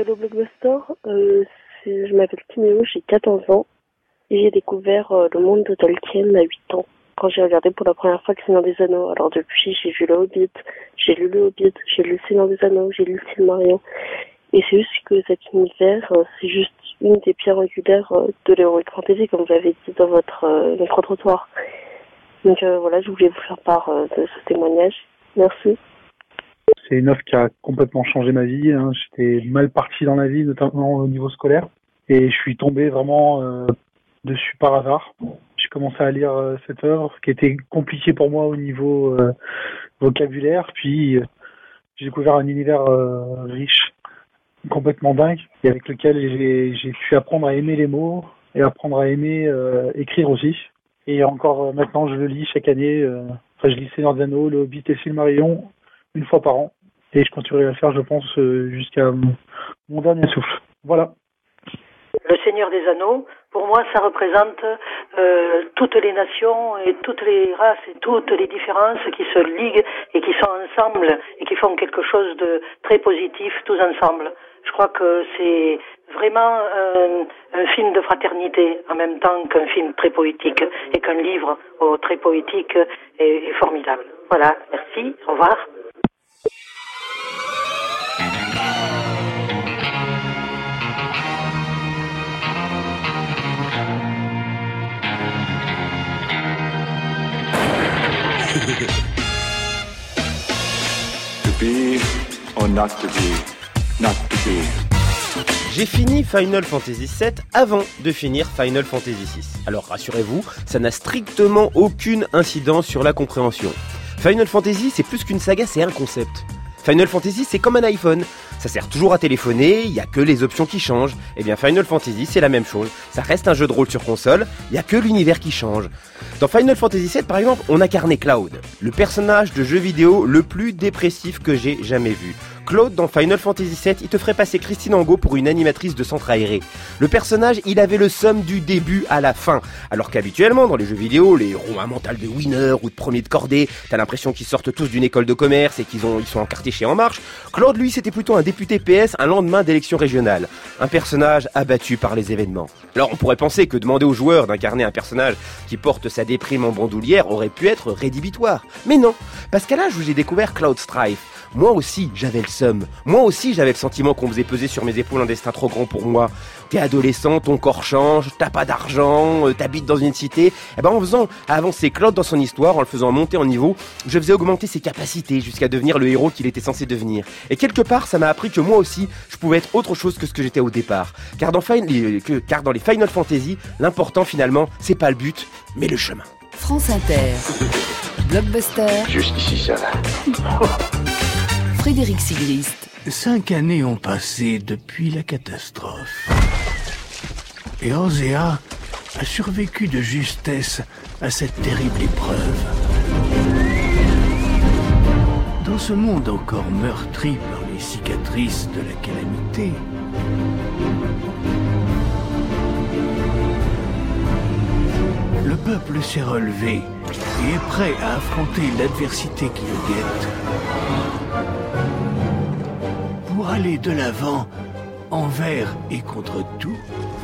Hello Blockbuster, je m'appelle Timéo, j'ai 14 ans et j'ai découvert le monde de Tolkien à 8 ans quand j'ai regardé pour la première fois Le Seigneur des Anneaux. Alors depuis, j'ai vu Le Hobbit, j'ai lu Le Hobbit, j'ai lu Le Seigneur des Anneaux, j'ai lu Le Silmarillion. Et c'est juste que cet univers, c'est juste une des pierres angulaires de l'Heroic Fantasy, comme vous l'avez dit dans votre micro-trottoir. Donc voilà, je voulais vous faire part de ce témoignage. Merci. C'est une œuvre qui a complètement changé ma vie. J'étais mal parti dans la vie, notamment au niveau scolaire. Et je suis tombé vraiment dessus par hasard. J'ai commencé à lire cette œuvre qui était compliquée pour moi au niveau vocabulaire. Puis j'ai découvert un univers riche, complètement dingue, et avec lequel j'ai pu apprendre à aimer les mots et apprendre à aimer écrire aussi. Et encore maintenant, je le lis chaque année. Je lis Seigneur des Anneaux, Le Hobbit et Silmarillion une fois par an. Et je continuerai à le faire, je pense, jusqu'à mon dernier souffle. Voilà. Le Seigneur des Anneaux, pour moi, ça représente toutes les nations et toutes les races et toutes les différences qui se liguent et qui sont ensemble et qui font quelque chose de très positif tous ensemble. Je crois que c'est vraiment un film de fraternité en même temps qu'un film très poétique et qu'un livre très poétique et formidable. Voilà, merci, au revoir. To be or not to be, not to be. J'ai fini Final Fantasy VII avant de finir Final Fantasy VI. Alors rassurez-vous, ça n'a strictement aucune incidence sur la compréhension. Final Fantasy, c'est plus qu'une saga, c'est un concept. Final Fantasy, c'est comme un iPhone. Ça sert toujours à téléphoner, il n'y a que les options qui changent. Eh bien Final Fantasy, c'est la même chose. Ça reste un jeu de rôle sur console, il n'y a que l'univers qui change. Dans Final Fantasy VII, par exemple, on incarnait Cloud, le personnage de jeu vidéo le plus dépressif que j'ai jamais vu. Claude, dans Final Fantasy VII, il te ferait passer Christine Angot pour une animatrice de centre aéré. Le personnage, il avait le seum du début à la fin. Alors qu'habituellement, dans les jeux vidéo, les héros un mental de winner ou de premier de cordée, t'as l'impression qu'ils sortent tous d'une école de commerce et ils sont encartés chez En Marche. Claude, lui, c'était plutôt un député PS un lendemain d'élection régionale. Un personnage abattu par les événements. Alors on pourrait penser que demander aux joueurs d'incarner un personnage qui porte sa déprime en bandoulière aurait pu être rédhibitoire. Mais non, parce qu'à l'âge où j'ai découvert Cloud Strife, moi aussi j'avais le seum. Moi aussi j'avais le sentiment qu'on faisait peser sur mes épaules un destin trop grand pour moi. T'es adolescent, ton corps change, t'as pas d'argent, t'habites dans une cité. Et ben en faisant avancer Claude dans son histoire, en le faisant monter en niveau, je faisais augmenter ses capacités jusqu'à devenir le héros qu'il était censé devenir. Et quelque part ça m'a appris que moi aussi je pouvais être autre chose que ce que j'étais au départ. Car dans les Final Fantasy, l'important finalement c'est pas le but, mais le chemin. France Inter, Blockbuster. Jusqu'ici ça va. Frédéric Sigrist. 5 années ont passé depuis la catastrophe. Et Orzea a survécu de justesse à cette terrible épreuve. Dans ce monde encore meurtri par les cicatrices de la calamité, le peuple s'est relevé et est prêt à affronter l'adversité qui le guette. Pour aller de l'avant, envers et contre tout,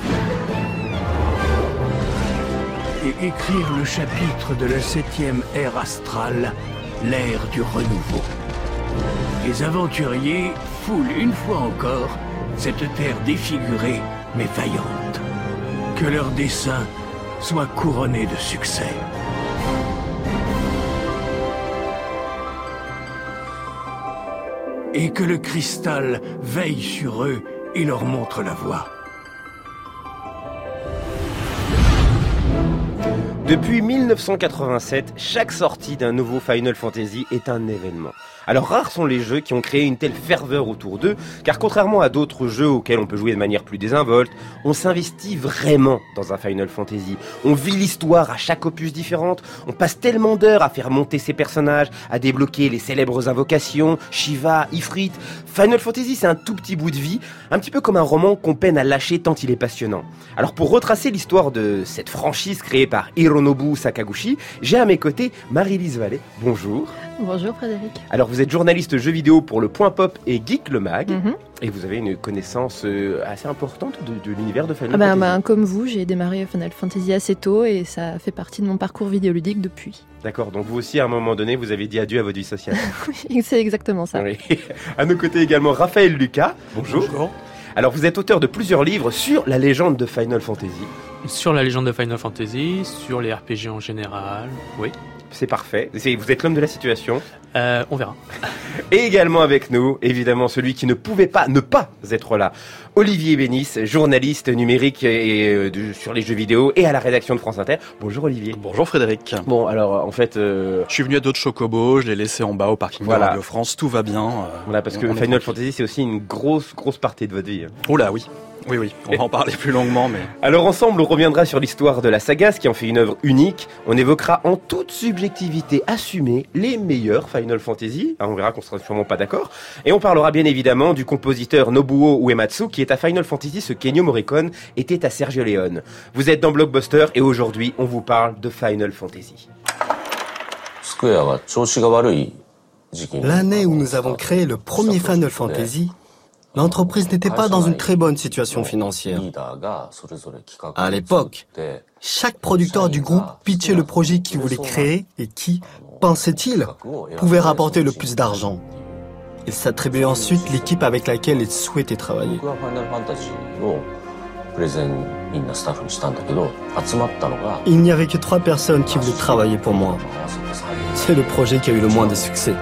et écrire le chapitre de la 7e ère astrale, l'ère du renouveau. Les aventuriers foulent une fois encore cette terre défigurée mais vaillante. Que leur dessein soit couronné de succès. Et que le cristal veille sur eux et leur montre la voie. Depuis 1987, chaque sortie d'un nouveau Final Fantasy est un événement. Alors rares sont les jeux qui ont créé une telle ferveur autour d'eux, car contrairement à d'autres jeux auxquels on peut jouer de manière plus désinvolte, on s'investit vraiment dans un Final Fantasy. On vit l'histoire à chaque opus différente, on passe tellement d'heures à faire monter ses personnages, à débloquer les célèbres invocations, Shiva, Ifrit. Final Fantasy, c'est un tout petit bout de vie, un petit peu comme un roman qu'on peine à lâcher tant il est passionnant. Alors pour retracer l'histoire de cette franchise créée par Hironobu Hironobu Sakaguchi. J'ai à mes côtés Marie-Lise Vallée. Bonjour. Bonjour Frédéric. Alors vous êtes journaliste jeux vidéo pour le Point Pop et Geek le Mag. Mhm. Et vous avez une connaissance assez importante de l'univers de Final Fantasy. Comme vous, j'ai démarré Final Fantasy assez tôt et ça fait partie de mon parcours vidéoludique depuis. D'accord, donc vous aussi à un moment donné, vous avez dit adieu à votre vie sociale. Oui, c'est exactement ça. Oui. À nos côtés également Raphaël Lucas. Bonjour. Bonjour. Alors vous êtes auteur de plusieurs livres sur la légende de Final Fantasy. Sur la légende de Final Fantasy, sur les RPG en général, oui. C'est parfait. Vous êtes l'homme de la situation. On verra. Et également avec nous, évidemment, celui qui ne pouvait pas ne pas être là. Olivier Bénis, journaliste numérique sur les jeux vidéo et à la rédaction de France Inter. Bonjour Olivier. Bonjour Frédéric. Bon, alors en fait... Je suis venu à d'autres chocobos, je l'ai laissé en bas au parking de Radio France, tout va bien. Voilà, parce que Final Fantasy, c'est aussi une grosse partie de votre vie. Oh là, oui. Oui, on va en parler plus longuement, mais... Alors ensemble, on reviendra sur l'histoire de la saga, ce qui en fait une œuvre unique. On évoquera en toute subjectivité assumée les meilleurs Final Fantasy. On verra qu'on sera sûrement pas d'accord. Et on parlera bien évidemment du compositeur Nobuo Uematsu, qui est à Final Fantasy ce qu'Ennio Morricone était à Sergio Leone. Vous êtes dans Blockbuster et aujourd'hui, on vous parle de Final Fantasy. L'année où nous avons créé le premier Final Fantasy, l'entreprise n'était pas dans une très bonne situation financière. À l'époque, chaque producteur du groupe pitchait le projet qu'il voulait créer et qui, pensait-il, pouvait rapporter le plus d'argent. Il s'attribuait ensuite l'équipe avec laquelle il souhaitait travailler. Il n'y avait que 3 personnes qui voulaient travailler pour moi. C'est le projet qui a eu le moins de succès.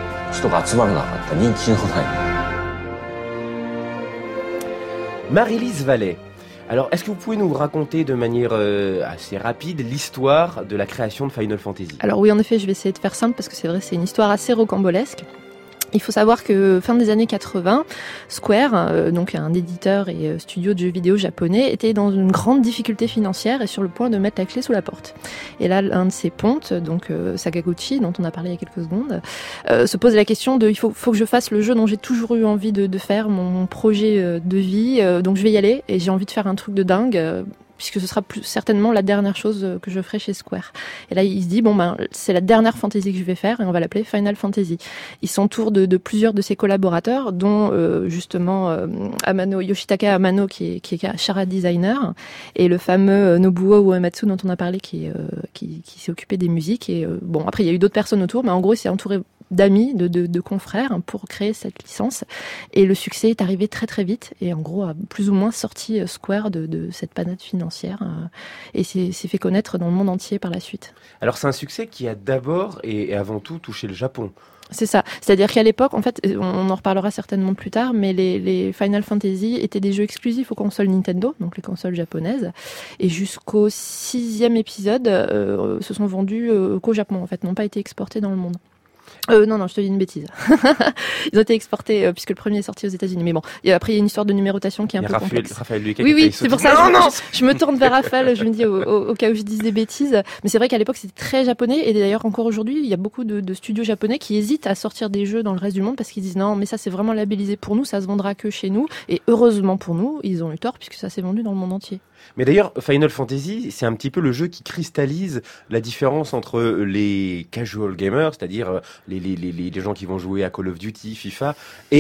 Marie-Lise Vallée. Alors, est-ce que vous pouvez nous raconter de manière assez rapide l'histoire de la création de Final Fantasy ? Alors oui, en effet, je vais essayer de faire simple parce que c'est vrai, c'est une histoire assez rocambolesque. Il faut savoir que fin des années 80, Square, donc un éditeur et studio de jeux vidéo japonais, était dans une grande difficulté financière et sur le point de mettre la clé sous la porte. Et là, l'un de ses pontes, donc Sakaguchi, dont on a parlé il y a quelques secondes, se pose la question de il faut que je fasse le jeu dont j'ai toujours eu envie de faire, mon projet de vie, donc je vais y aller et j'ai envie de faire un truc de dingue. Puisque ce sera certainement la dernière chose que je ferai chez Square. Et là, il se dit, c'est la dernière fantasy que je vais faire, et on va l'appeler Final Fantasy. Il s'entoure de plusieurs de ses collaborateurs, dont justement Yoshitaka Amano, qui est chara designer, et le fameux Nobuo Uematsu, dont on a parlé, qui s'est occupé des musiques. Et après, il y a eu d'autres personnes autour, mais en gros, il s'est entouré d'amis, de confrères pour créer cette licence. Et le succès est arrivé très très vite et en gros a plus ou moins sorti Square de cette panade financière et s'est fait connaître dans le monde entier par la suite. Alors c'est un succès qui a d'abord et avant tout touché le Japon. C'est ça. C'est-à-dire qu'à l'époque, en fait, on en reparlera certainement plus tard, mais les Final Fantasy étaient des jeux exclusifs aux consoles Nintendo, donc les consoles japonaises. Et jusqu'au 6e épisode, se sont vendus qu'au Japon, en fait, n'ont pas été exportés dans le monde. Non, je te dis une bêtise. Ils ont été exportés puisque le premier est sorti aux États-Unis. Mais bon, et après il y a une histoire de numérotation qui est un peu complexe. Raphaël Lucas. Oui, c'est pour ça. Je me tourne vers Raphaël. Je me dis au cas où je dise des bêtises. Mais c'est vrai qu'à l'époque c'était très japonais et d'ailleurs encore aujourd'hui il y a beaucoup de studios japonais qui hésitent à sortir des jeux dans le reste du monde parce qu'ils disent non, mais ça c'est vraiment labellisé pour nous, ça se vendra que chez nous. Et heureusement pour nous, ils ont eu tort puisque ça s'est vendu dans le monde entier. Mais d'ailleurs, Final Fantasy, c'est un petit peu le jeu qui cristallise la différence entre les casual gamers, c'est-à-dire les gens qui vont jouer à Call of Duty, FIFA,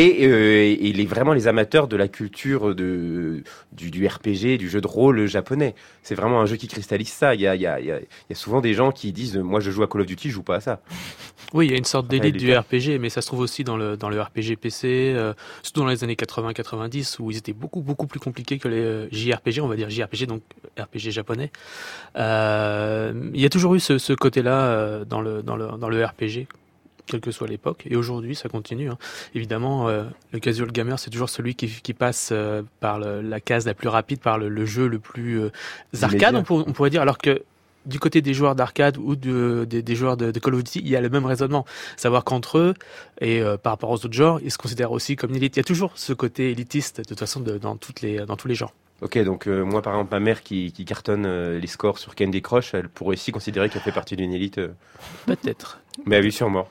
et vraiment les amateurs de la culture du RPG, du jeu de rôle japonais. C'est vraiment un jeu qui cristallise ça. Il y a souvent des gens qui disent « Moi, je joue à Call of Duty, je joue pas à ça ». Oui, il y a une sorte d'élite du RPG, mais ça se trouve aussi dans le RPG PC, surtout dans les années 80-90, où ils étaient beaucoup plus compliqués que les JRPG, on va dire JRPG, donc RPG japonais. Il y a toujours eu ce côté-là dans le RPG, quelle que soit l'époque, et aujourd'hui ça continue. Évidemment, le casual gamer, c'est toujours celui qui passe par la case la plus rapide, par le jeu le plus arcade, on pourrait dire, alors que du côté des joueurs d'arcade ou des joueurs de Call of Duty, il y a le même raisonnement. Savoir qu'entre eux, et par rapport aux autres genres, ils se considèrent aussi comme une élite. Il y a toujours ce côté élitiste, de toute façon, dans tous les genres. Ok, donc moi par exemple, ma mère qui cartonne les scores sur Candy Crush, elle pourrait aussi considérer qu'elle fait partie d'une élite Peut-être. Mais oui, sûrement.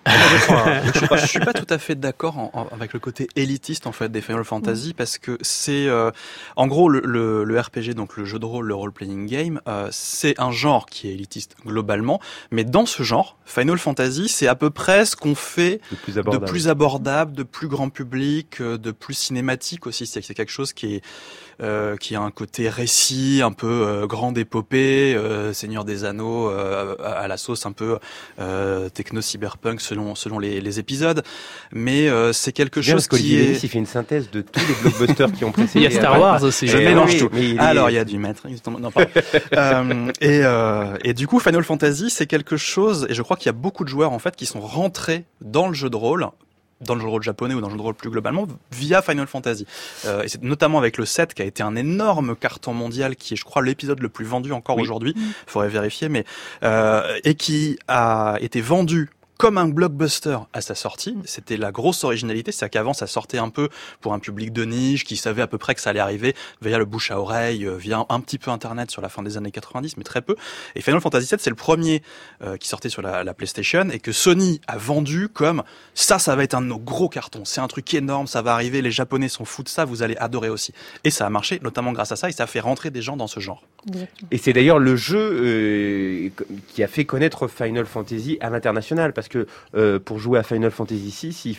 Je suis pas tout à fait d'accord avec le côté élitiste en fait des Final Fantasy parce que c'est en gros le RPG, donc le jeu de rôle, le role-playing game, c'est un genre qui est élitiste globalement, mais dans ce genre, Final Fantasy, c'est à peu près ce qu'on fait de plus abordable, de plus grand public, de plus cinématique aussi. C'est quelque chose qui a un côté récit, un peu grande épopée, Seigneur des Anneaux à la sauce un peu techno cyberpunk selon les épisodes, mais c'est quelque chose qui est... Il fait une synthèse de tous les blockbusters qui ont précédé. Il y a Star Wars aussi. Je mélange tout. Alors il y a du Matrix. Non, pardon. Et du coup Final Fantasy c'est quelque chose, et je crois qu'il y a beaucoup de joueurs en fait qui sont rentrés dans le jeu de rôle japonais ou dans le jeu de rôle plus globalement via Final Fantasy. Et c'est notamment avec le 7 qui a été un énorme carton mondial qui est je crois l'épisode le plus vendu encore aujourd'hui, faudrait vérifier, mais et qui a été vendu comme un blockbuster à sa sortie. C'était la grosse originalité, c'est qu'avant ça sortait un peu pour un public de niche qui savait à peu près que ça allait arriver via le bouche à oreille, via un petit peu internet sur la fin des années 90, mais très peu. Et Final Fantasy VII c'est le premier qui sortait sur la PlayStation et que Sony a vendu comme ça va être un de nos gros cartons, c'est un truc énorme, ça va arriver, les Japonais sont fous de ça, vous allez adorer aussi. Et ça a marché, notamment grâce à ça, et ça a fait rentrer des gens dans ce genre. Et c'est d'ailleurs le jeu qui a fait connaître Final Fantasy à l'international, parce que pour jouer à Final Fantasy VI, il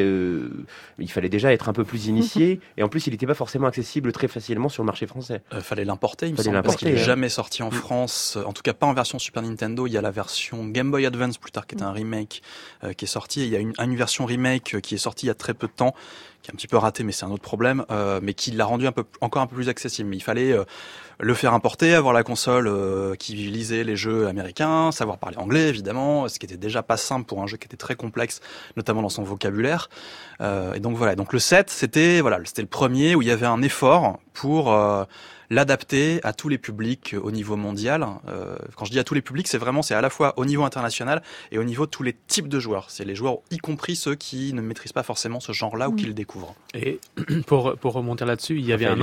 fallait déjà être un peu plus initié, et en plus il n'était pas forcément accessible très facilement sur le marché français. Fallait l'importer, il me semble, parce qu'il n'est jamais sorti en France, en tout cas pas en version Super Nintendo. Il y a la version Game Boy Advance plus tard qui est un remake qui est sorti, et il y a une version remake qui est sortie il y a très peu de temps, qui est un petit peu raté, mais c'est un autre problème, mais qui l'a rendu encore un peu plus accessible. Mais il fallait le faire importer, avoir la console qui lisait les jeux américains, savoir parler anglais évidemment, ce qui était déjà pas simple pour un jeu qui était très complexe, notamment dans son vocabulaire. Et donc voilà, donc le 7 c'était le premier où il y avait un effort pour l'adapter à tous les publics au niveau mondial. Quand je dis à tous les publics, c'est à la fois au niveau international et au niveau de tous les types de joueurs. C'est les joueurs, y compris ceux qui ne maîtrisent pas forcément ce genre-là ou qui le découvrent. Et pour remonter là-dessus, il y avait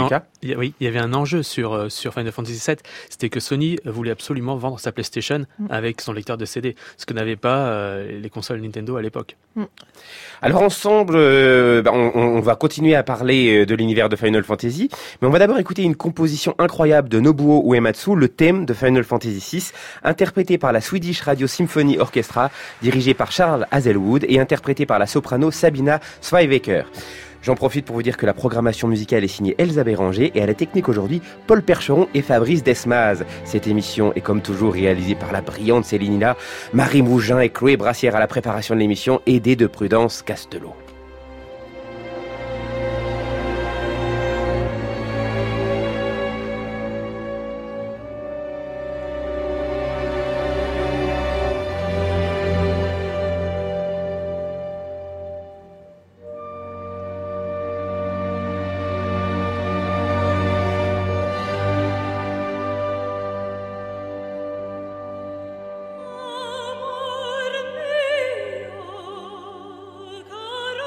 un enjeu sur Final Fantasy VII, c'était que Sony voulait absolument vendre sa PlayStation avec son lecteur de CD, ce que n'avaient pas les consoles Nintendo à l'époque. Alors ensemble, on va continuer à parler de l'univers de Final Fantasy, mais on va d'abord écouter une composition incroyable de Nobuo Uematsu, le thème de Final Fantasy VI, interprété par la Swedish Radio Symphony Orchestra, dirigé par Charles Hazelwood et interprété par la soprano Sabina Zweiwecker. J'en profite pour vous dire que la programmation musicale est signée Elsa Béranger et à la technique aujourd'hui, Paul Percheron et Fabrice Desmaz. Cette émission est comme toujours réalisée par la brillante Céline Hina, Marie Mougin et Chloé Brassière à la préparation de l'émission, aidée de Prudence Castelot. Amor mio,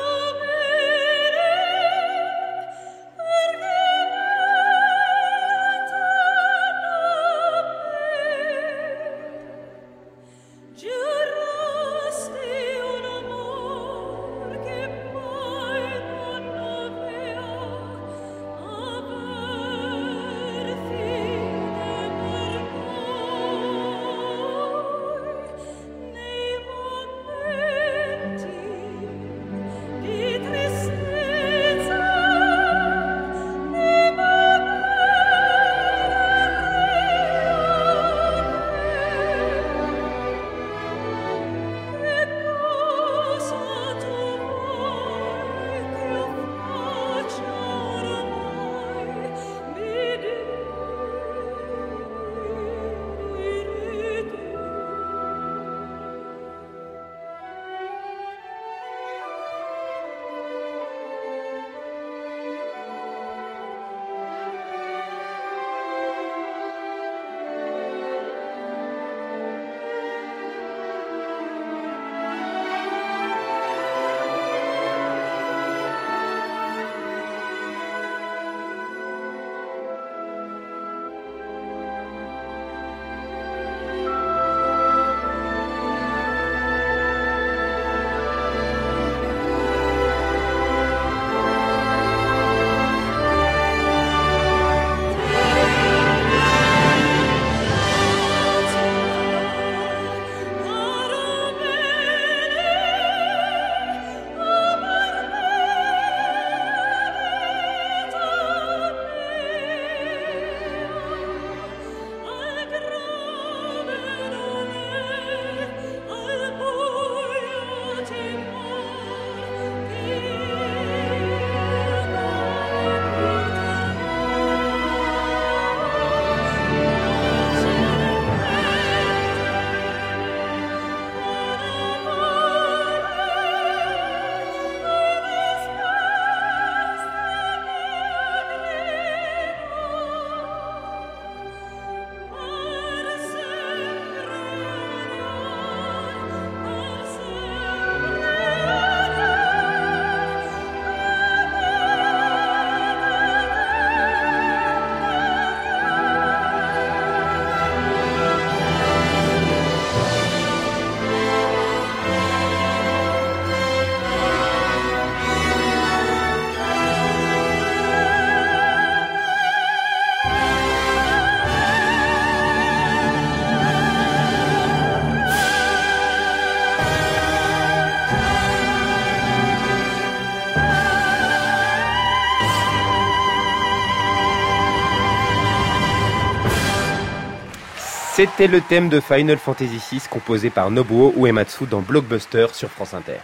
C'était le thème de Final Fantasy VI composé par Nobuo Uematsu dans Blockbuster sur France Inter.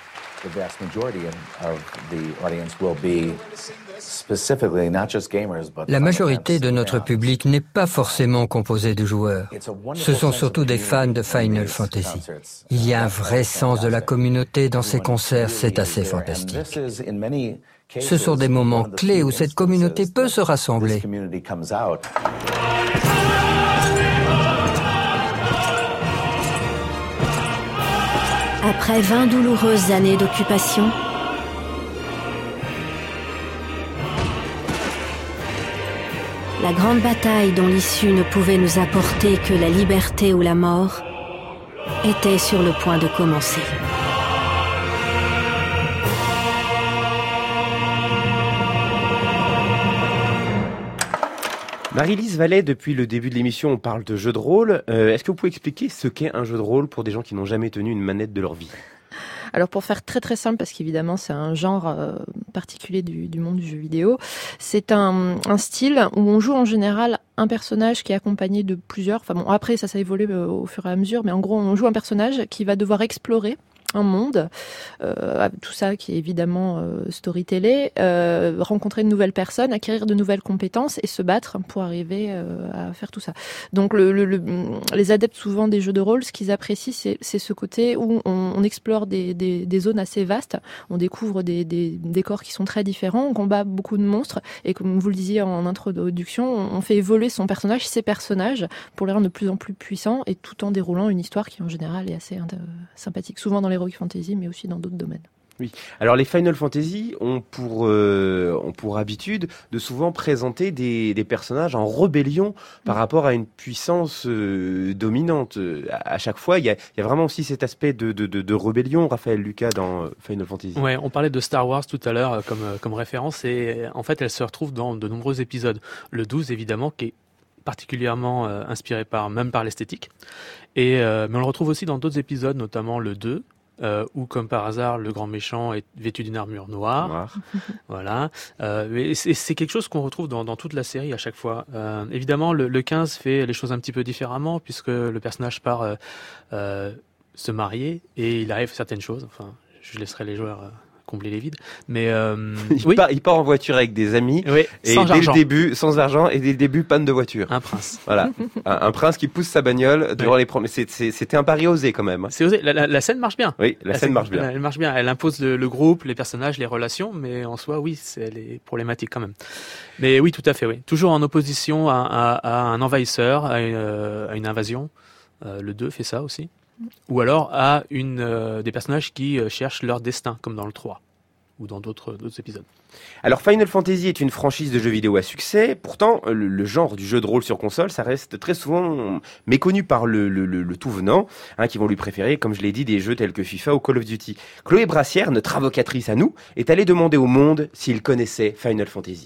La majorité de notre public n'est pas forcément composée de joueurs. Ce sont surtout des fans de Final Fantasy. Il y a un vrai sens de la communauté dans ces concerts, c'est assez fantastique. Ce sont des moments clés où cette communauté peut se rassembler. Après 20 douloureuses années d'occupation, la grande bataille dont l'issue ne pouvait nous apporter que la liberté ou la mort était sur le point de commencer. Marie-Lise Vallet, depuis le début de l'émission, on parle de jeux de rôle. Est-ce que vous pouvez expliquer ce qu'est un jeu de rôle pour des gens qui n'ont jamais tenu une manette de leur vie ? Alors pour faire très très simple, parce qu'évidemment c'est un genre particulier du monde du jeu vidéo, c'est un style où on joue en général un personnage qui est accompagné de plusieurs, enfin bon après ça évolue au fur et à mesure, mais en gros on joue un personnage qui va devoir explorer un monde, tout ça qui est évidemment storytellé, rencontrer de nouvelles personnes, acquérir de nouvelles compétences et se battre pour arriver à faire tout ça. Donc les adeptes souvent des jeux de rôle, ce qu'ils apprécient, c'est ce côté où on explore des zones assez vastes, on découvre des décors qui sont très différents, on combat beaucoup de monstres et comme vous le disiez en introduction, on fait évoluer ses personnages pour les rendre de plus en plus puissants et tout en déroulant une histoire qui en général est assez sympathique, souvent dans les Heroic Fantasy, mais aussi dans d'autres domaines. Oui. Alors les Final Fantasy ont pour habitude de souvent présenter des personnages en rébellion par rapport à une puissance dominante. À chaque fois, il y a vraiment aussi cet aspect de rébellion, Raphaël Lucas, dans Final Fantasy. Ouais, on parlait de Star Wars tout à l'heure comme référence, et en fait, elle se retrouve dans de nombreux épisodes. Le 12, évidemment, qui est particulièrement inspiré par l'esthétique. Mais on le retrouve aussi dans d'autres épisodes, notamment le 2, où comme par hasard le grand méchant est vêtu d'une armure noire. Voilà. Mais c'est quelque chose qu'on retrouve dans toute la série à chaque fois. Évidemment, le 15 fait les choses un petit peu différemment puisque le personnage part se marier et il arrive certaines choses. Enfin, je laisserai les joueurs combler les vides. Mais il part en voiture avec des amis, oui, et sans argent, et dès le début panne de voiture. Un prince. Voilà, un prince qui pousse sa bagnole devant les premiers. C'était un pari osé quand même. C'est osé. La scène marche bien. Oui, la scène marche bien. Elle marche bien. Elle impose le groupe, les personnages, les relations, mais en soi, oui, elle est problématique quand même. Mais oui, tout à fait. Oui, toujours en opposition à un envahisseur, à une invasion. Le 2 fait ça aussi. Ou alors à des personnages qui cherchent leur destin, comme dans le 3 ou dans d'autres épisodes. Alors Final Fantasy est une franchise de jeux vidéo à succès, pourtant le genre du jeu de rôle sur console, ça reste très souvent méconnu par le tout venant, qui vont lui préférer, comme je l'ai dit, des jeux tels que FIFA ou Call of Duty. Chloé Brassière, notre avocatrice à nous, est allée demander au monde s'il connaissait Final Fantasy.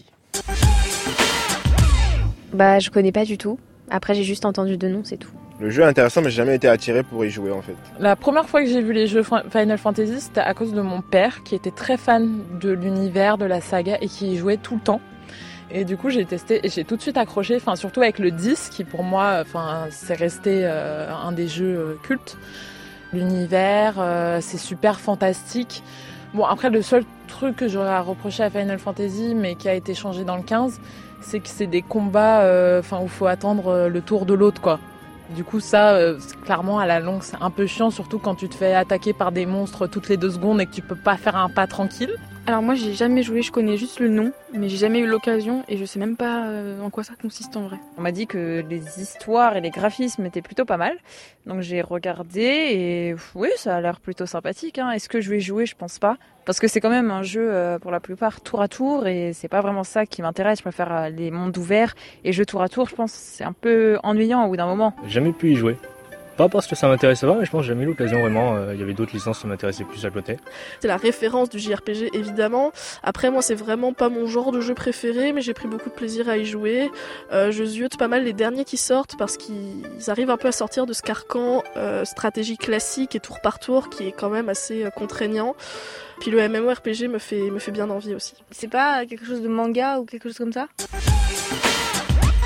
Je connais pas du tout. Après j'ai juste entendu de nom, c'est tout. Le jeu est intéressant, mais j'ai jamais été attiré pour y jouer en fait. La première fois que j'ai vu les jeux Final Fantasy, c'était à cause de mon père qui était très fan de l'univers, de la saga et qui y jouait tout le temps. Et du coup, j'ai testé et j'ai tout de suite accroché, surtout avec le 10 qui pour moi, c'est resté un des jeux cultes. L'univers, c'est super fantastique. Bon, après, le seul truc que j'aurais à reprocher à Final Fantasy, mais qui a été changé dans le 15, c'est que c'est des combats où il faut attendre le tour de l'autre, quoi. Du coup, ça, clairement, à la longue, c'est un peu chiant, surtout quand tu te fais attaquer par des monstres toutes les 2 secondes et que tu peux pas faire un pas tranquille. Alors moi, j'ai jamais joué, je connais juste le nom, mais j'ai jamais eu l'occasion et je sais même pas en quoi ça consiste en vrai. On m'a dit que les histoires et les graphismes étaient plutôt pas mal, donc j'ai regardé et oui, ça a l'air plutôt sympathique. Est-ce que je vais jouer ? Je pense pas, parce que c'est quand même un jeu pour la plupart tour à tour et c'est pas vraiment ça qui m'intéresse. Je préfère les mondes ouverts et jeux tour à tour. Je pense que c'est un peu ennuyant au bout d'un moment. J'ai jamais pu y jouer. Pas parce que ça m'intéressait pas, mais je pense que j'ai jamais eu l'occasion vraiment. Il y avait d'autres licences qui m'intéressaient plus à côté. C'est la référence du JRPG évidemment. Après moi c'est vraiment pas mon genre de jeu préféré, mais j'ai pris beaucoup de plaisir à y jouer. Je ziote pas mal les derniers qui sortent parce qu'ils arrivent un peu à sortir de ce carcan stratégie classique et tour par tour qui est quand même assez contraignant. Puis le MMORPG me fait bien envie aussi. C'est pas quelque chose de manga ou quelque chose comme ça ?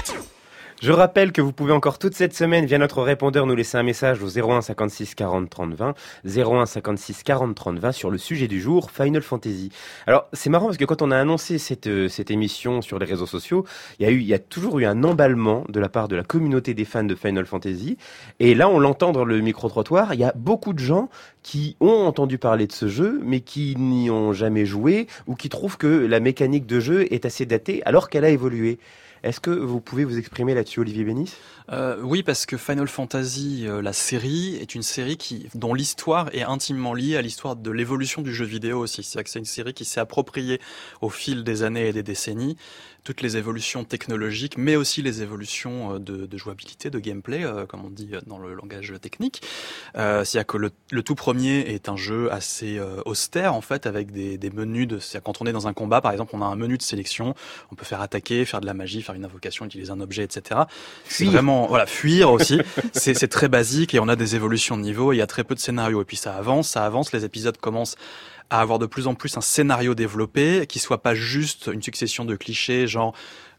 Je rappelle que vous pouvez encore toute cette semaine, via notre répondeur, nous laisser un message au 01 56 40 30 20, 01 56 40 30 20 sur le sujet du jour, Final Fantasy. Alors, c'est marrant parce que quand on a annoncé cette émission sur les réseaux sociaux, il y a toujours eu un emballement de la part de la communauté des fans de Final Fantasy. Et là, on l'entend dans le micro-trottoir, il y a beaucoup de gens qui ont entendu parler de ce jeu, mais qui n'y ont jamais joué, ou qui trouvent que la mécanique de jeu est assez datée, alors qu'elle a évolué. Est-ce que vous pouvez vous exprimer là-dessus, Olivier Bénis ? Oui, parce que Final Fantasy, la série, est une série dont l'histoire est intimement liée à l'histoire de l'évolution du jeu vidéo aussi. C'est-à-dire que c'est une série qui s'est appropriée au fil des années et des décennies toutes les évolutions technologiques, mais aussi les évolutions de jouabilité, de gameplay, comme on dit dans le langage technique. C'est-à-dire que le tout premier est un jeu assez austère, en fait, avec des menus c'est-à-dire quand on est dans un combat, par exemple, on a un menu de sélection, on peut faire attaquer, faire de la magie, faire une invocation, utiliser un objet, etc. C'est vraiment, fuir aussi. C'est très basique et on a des évolutions de niveau, et il y a très peu de scénarios. Et puis ça avance, les épisodes commencent à avoir de plus en plus un scénario développé qui soit pas juste une succession de clichés, genre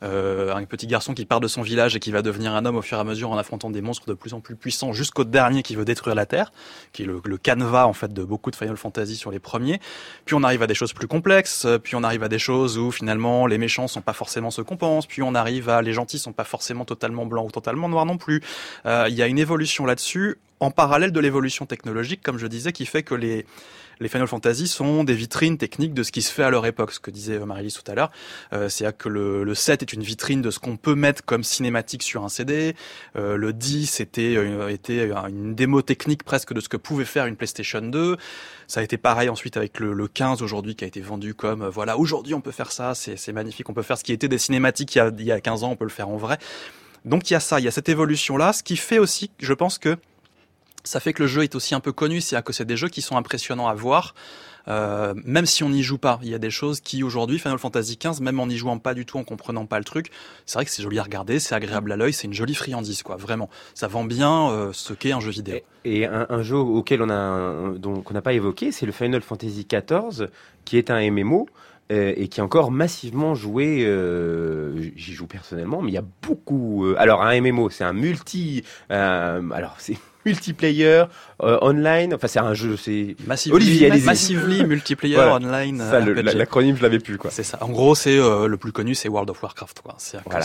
un petit garçon qui part de son village et qui va devenir un homme au fur et à mesure en affrontant des monstres de plus en plus puissants jusqu'au dernier qui veut détruire la Terre, qui est le canevas en fait de beaucoup de Final Fantasy sur les premiers. Puis on arrive à des choses plus complexes, puis on arrive à des choses où finalement les méchants sont pas forcément ce qu'on pense, puis on arrive à les gentils sont pas forcément totalement blancs ou totalement noirs non plus. Il y a une évolution là-dessus en parallèle de l'évolution technologique, comme je disais, qui fait que les Final Fantasy sont des vitrines techniques de ce qui se fait à leur époque, ce que disait Marie-Lise tout à l'heure. C'est-à-dire que le 7 est une vitrine de ce qu'on peut mettre comme cinématique sur un CD. Le 10 était une démo technique presque de ce que pouvait faire une PlayStation 2. Ça a été pareil ensuite avec le 15 aujourd'hui, qui a été vendu comme voilà, aujourd'hui on peut faire ça, c'est magnifique, on peut faire ce qui était des cinématiques il y a 15 ans, on peut le faire en vrai. Donc il y a cette évolution-là, ce qui fait aussi, je pense que ça fait que le jeu est aussi un peu connu, c'est-à-dire que c'est des jeux qui sont impressionnants à voir, même si on n'y joue pas. Il y a des choses qui aujourd'hui, Final Fantasy XV, même en n'y jouant pas du tout, en comprenant pas le truc, c'est vrai que c'est joli à regarder, c'est agréable à l'œil, c'est une jolie friandise, quoi. Vraiment, ça vend bien ce qu'est un jeu vidéo. Et un jeu auquel qu'on n'a pas évoqué, c'est le Final Fantasy XIV, qui est un MMO. Et qui est encore massivement joué, j'y joue personnellement, mais il y a beaucoup... alors un MMO, c'est un c'est multiplayer, online, enfin c'est un jeu, c'est... Massively multiplayer, voilà. Online. Ça, l'acronyme, je l'avais plus, quoi. C'est ça. En gros, c'est le plus connu, c'est World of Warcraft, quoi.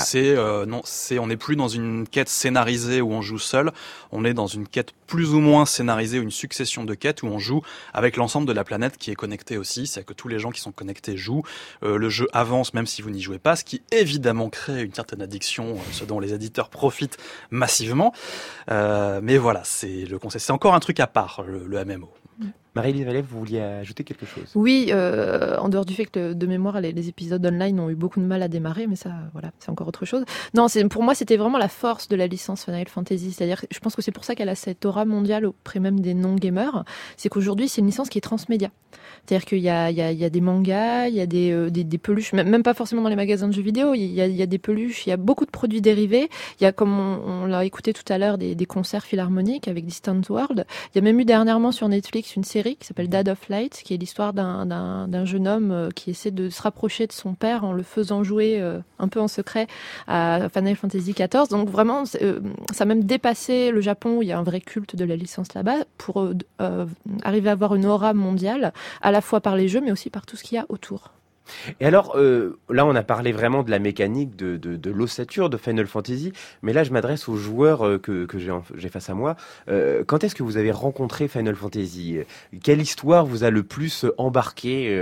On n'est plus dans une quête scénarisée où on joue seul, on est dans une quête plus ou moins scénarisée, une succession de quêtes où on joue avec l'ensemble de la planète qui est connectée aussi, c'est-à-dire que tous les gens qui sont connectés jouent, le jeu avance même si vous n'y jouez pas, ce qui évidemment crée une certaine addiction, ce dont les éditeurs profitent massivement, mais voilà, c'est le concept. C'est encore un truc à part, le MMO. Marie-Lise Valève, vous vouliez ajouter quelque chose ? Oui, en dehors du fait que de mémoire, les épisodes online ont eu beaucoup de mal à démarrer, mais ça, voilà, c'est encore autre chose. Non, pour moi, c'était vraiment la force de la licence Final Fantasy. C'est-à-dire, je pense que c'est pour ça qu'elle a cette aura mondiale auprès même des non-gamers. C'est qu'aujourd'hui, c'est une licence qui est transmédia. C'est-à-dire qu'il y a des mangas, il y a des peluches, même pas forcément dans les magasins de jeux vidéo, il y a des peluches, il y a beaucoup de produits dérivés. Il y a, comme on l'a écouté tout à l'heure, des concerts philharmoniques avec Distant World. Il y a même eu dernièrement sur Netflix une série qui s'appelle Dad of Light, qui est l'histoire d'un jeune homme qui essaie de se rapprocher de son père en le faisant jouer un peu en secret à Final Fantasy XIV. Donc vraiment, ça a même dépassé le Japon, où il y a un vrai culte de la licence là-bas, pour arriver à avoir une aura mondiale, à la fois par les jeux, mais aussi par tout ce qu'il y a autour. Et alors, là, on a parlé vraiment de la mécanique de l'ossature de Final Fantasy, mais là, je m'adresse aux joueurs que j'ai face à moi. Quand est-ce que vous avez rencontré Final Fantasy ? Quelle histoire vous a le plus embarqué ?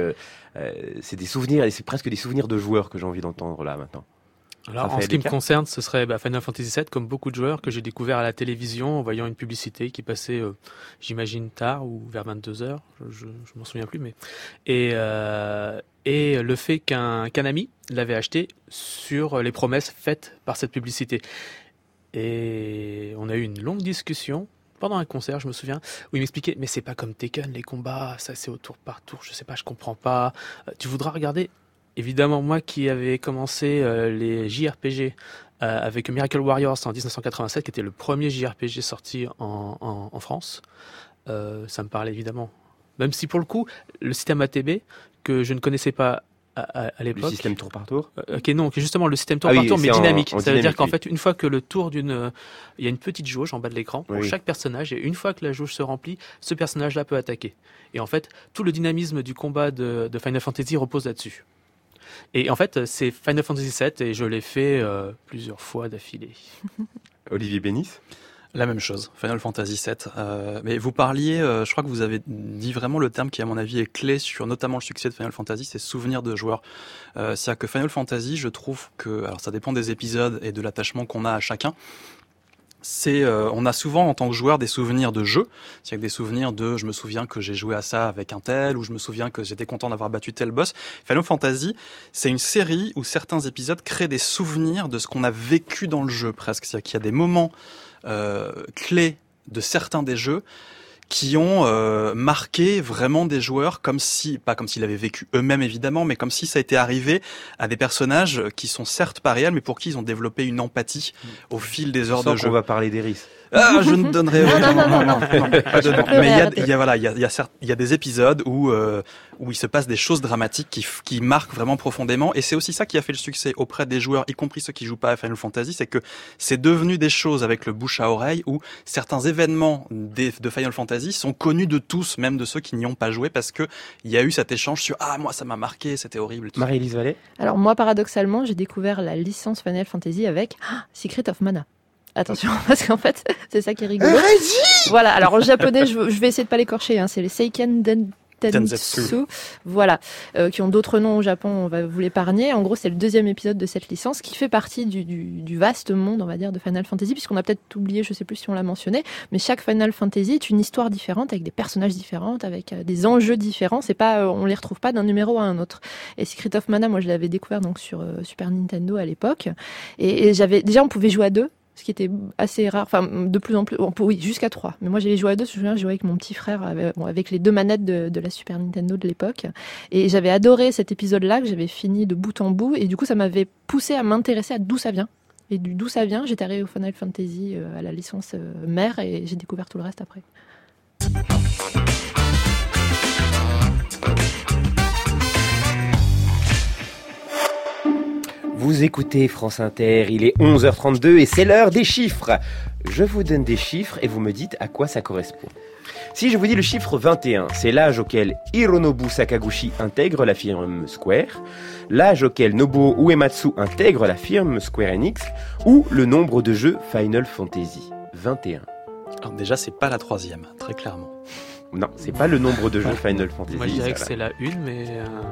C'est des souvenirs, et c'est presque des souvenirs de joueurs que j'ai envie d'entendre là maintenant. Alors, en ce qui me concerne, ce serait Final Fantasy VII, comme beaucoup de joueurs, que j'ai découvert à la télévision en voyant une publicité qui passait, j'imagine, tard ou vers 22h, je m'en souviens plus, mais... Et le fait qu'un ami l'avait acheté sur les promesses faites par cette publicité. Et on a eu une longue discussion pendant un concert, je me souviens, où il m'expliquait, mais c'est pas comme Tekken, les combats, ça c'est au tour par tour, je sais pas, je comprends pas. Tu voudras regarder ? Évidemment, moi qui avais commencé les JRPG avec Miracle Warriors en 1987, qui était le premier JRPG sorti en France, ça me parlait évidemment. Même si pour le coup, le système ATB, que je ne connaissais pas à l'époque. Le système tour par tour. Non, justement le système tour par tour, mais dynamique. Ça veut dire qu'en fait, une fois que le tour il y a une petite jauge en bas de l'écran pour chaque personnage, et une fois que la jauge se remplit, ce personnage-là peut attaquer. Et en fait, tout le dynamisme du combat de Final Fantasy repose là-dessus. Et en fait, c'est Final Fantasy VII et je l'ai fait plusieurs fois d'affilée. Olivier Bénis ? La même chose, Final Fantasy VII. Mais vous parliez, je crois que vous avez dit vraiment le terme qui, à mon avis, est clé sur notamment le succès de Final Fantasy, c'est souvenir de joueurs. C'est-à-dire que Final Fantasy, je trouve que, alors ça dépend des épisodes et de l'attachement qu'on a à chacun. On a souvent en tant que joueur des souvenirs de jeu, c'est-à-dire des souvenirs de je me souviens que j'ai joué à ça avec un tel, ou je me souviens que j'étais content d'avoir battu tel boss. Final Fantasy, c'est une série où certains épisodes créent des souvenirs de ce qu'on a vécu dans le jeu presque, c'est-à-dire qu'il y a des moments clés de certains des jeux qui ont marqué vraiment des joueurs pas comme s'ils avaient vécu eux-mêmes évidemment, mais comme si ça était arrivé à des personnages qui sont certes pas réels, mais pour qui ils ont développé une empathie au fil des heures de jeu. On va parler d'Eris. Je ne donnerai non, pas de nom. Mais il y a des épisodes où il se passe des choses dramatiques qui marquent vraiment profondément, et c'est aussi ça qui a fait le succès auprès des joueurs, y compris ceux qui jouent pas à Final Fantasy, c'est que c'est devenu des choses avec le bouche à oreille où certains événements de Final Fantasy sont connus de tous, même de ceux qui n'y ont pas joué, parce que il y a eu cet échange sur moi ça m'a marqué, c'était horrible. Marie-Élise Vallée. Alors moi paradoxalement j'ai découvert la licence Final Fantasy avec Secret of Mana. Attention, parce qu'en fait, c'est ça qui est rigolo. Voilà, alors en japonais, je vais essayer de pas l'écorcher, c'est les Seiken Densetsu. Voilà, qui ont d'autres noms au Japon, on va vous l'épargner. En gros, c'est le deuxième épisode de cette licence qui fait partie du vaste monde, on va dire, de Final Fantasy, puisqu'on a peut-être oublié, je sais plus si on l'a mentionné, mais chaque Final Fantasy est une histoire différente, avec des personnages différents, avec des enjeux différents. C'est pas, on les retrouve pas d'un numéro à un autre. Et Secret of Mana, moi, je l'avais découvert donc sur Super Nintendo à l'époque, et on pouvait jouer à 2. Ce qui était assez rare, enfin de plus en plus, oui, jusqu'à 3. Mais moi j'avais joué à 2, je me souviens, je jouais avec mon petit frère avec les 2 manettes de la Super Nintendo de l'époque. Et j'avais adoré cet épisode-là, que j'avais fini de bout en bout, et du coup ça m'avait poussé à m'intéresser à d'où ça vient. Et d'où ça vient, j'étais arrivée au Final Fantasy à la licence mère, et j'ai découvert tout le reste après. Vous écoutez France Inter, il est 11h32 et c'est l'heure des chiffres. Je vous donne des chiffres et vous me dites à quoi ça correspond. Si je vous dis le chiffre 21, c'est l'âge auquel Hironobu Sakaguchi intègre la firme Square, l'âge auquel Nobuo Uematsu intègre la firme Square Enix, ou le nombre de jeux Final Fantasy 21. Alors déjà, c'est pas la 3e, très clairement. Non, c'est pas le nombre de jeux Final Fantasy. Moi je dirais que c'est la 1, mais...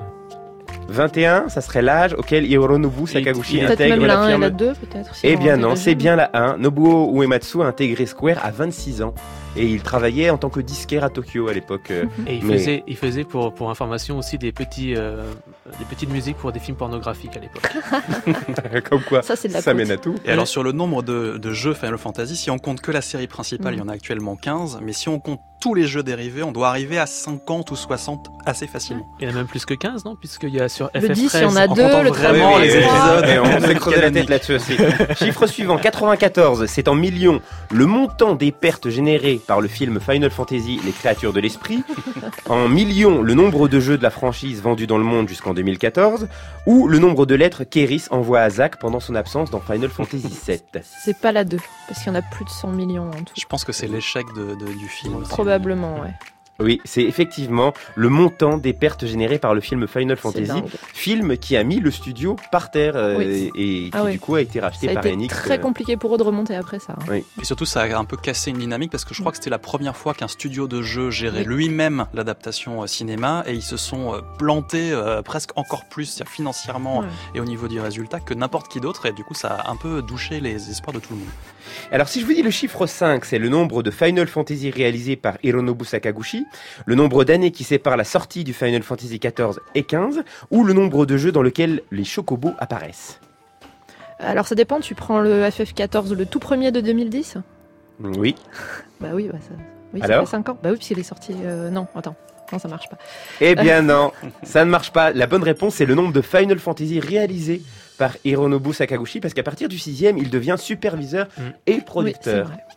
21, ça serait l'âge auquel Hironobu Sakaguchi intègre la firme. Peut-être même la 1 et la 2, peut-être. Eh bien non, c'est bien la 1. Nobuo Uematsu a intégré Square à 26 ans. Et il travaillait en tant que disquaire à Tokyo à l'époque. Et il faisait pour information aussi des petites musiques pour des films pornographiques à l'époque. Comme quoi, ça mène à tout. Et alors sur le nombre de jeux Final Fantasy, si on compte que la série principale, il y en a actuellement 15. Mais si on compte tous les jeux dérivés, on doit arriver à 50 ou 60 assez facilement. Il y en a même plus que 15, non ? Puisqu'il y a sur le FF13... 10, il y en a 2, le 13... vraiment les épisodes. Et on s'est creusé la tête là-dessus aussi. Chiffre suivant, 94, c'est en millions le montant des pertes générées par le film Final Fantasy, les créatures de l'esprit. En millions, le nombre de jeux de la franchise vendus dans le monde jusqu'en 2014. Ou le nombre de lettres qu'Eris envoie à Zack pendant son absence dans Final Fantasy VII. C'est pas la 2, parce qu'il y en a plus de 100 millions en tout. Je pense que c'est l'échec du film aussi. Probablement, ouais. Oui, c'est effectivement le montant des pertes générées par le film Final Fantasy, film qui a mis le studio par terre et qui du coup a été racheté par Enix. C'est très compliqué pour eux de remonter après ça. Oui. Et surtout, ça a un peu cassé une dynamique parce que je crois que c'était la première fois qu'un studio de jeu gérait lui-même l'adaptation cinéma, et ils se sont plantés presque encore plus financièrement et au niveau du résultat que n'importe qui d'autre, et du coup ça a un peu douché les espoirs de tout le monde. Alors si je vous dis le chiffre 5, c'est le nombre de Final Fantasy réalisés par Hironobu Sakaguchi, le nombre d'années qui séparent la sortie du Final Fantasy XIV et XV, ou le nombre de jeux dans lequel les chocobos apparaissent. Alors ça dépend, tu prends le FF14, le tout premier de 2010 ? Oui. Bah oui, ça Alors fait 5 ans. Bah oui, puisqu'il est sorti... Non, ça marche pas. Eh bien non, ça ne marche pas. La bonne réponse, c'est le nombre de Final Fantasy réalisés par Hironobu Sakaguchi, parce qu'à partir du 6e, il devient superviseur et producteur.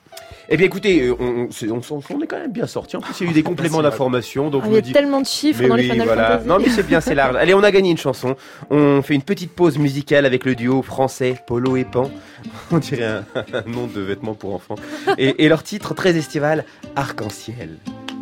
Eh bien écoutez, on est quand même bien sortis. En plus, il y a eu des compléments d'information. Donc il y a tellement de chiffres dans les Final Fantasy. Non mais c'est bien, c'est large. Allez, on a gagné une chanson. On fait une petite pause musicale avec le duo français Polo et Pan. On dirait un nom de vêtements pour enfants. Et leur titre très estival, Arc-en-ciel.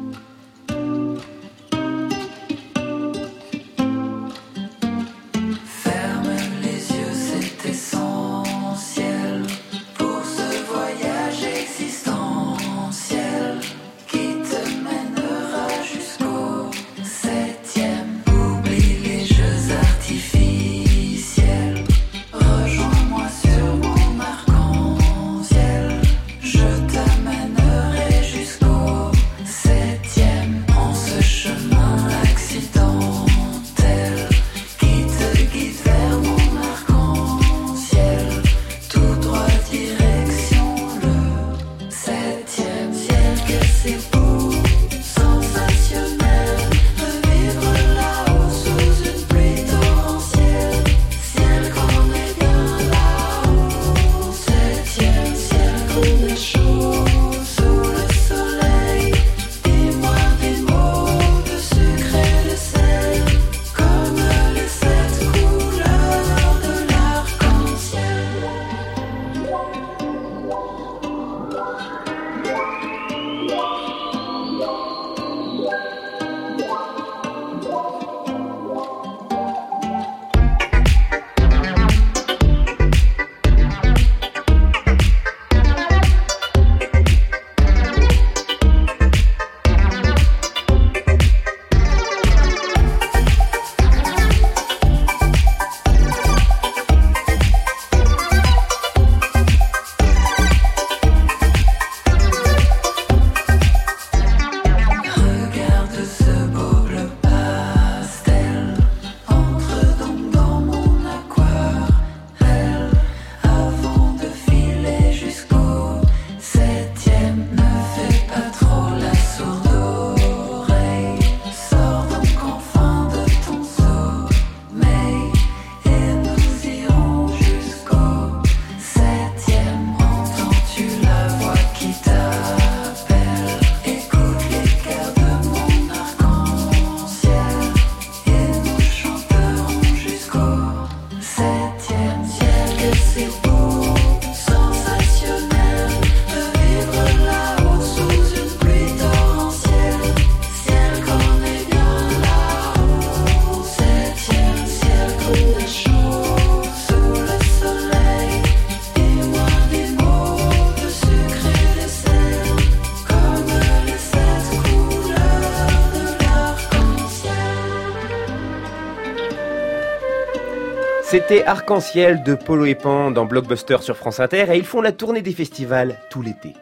C'était Arc-en-ciel de Polo et Pan dans Blockbuster sur France Inter et ils font la tournée des festivals tout l'été.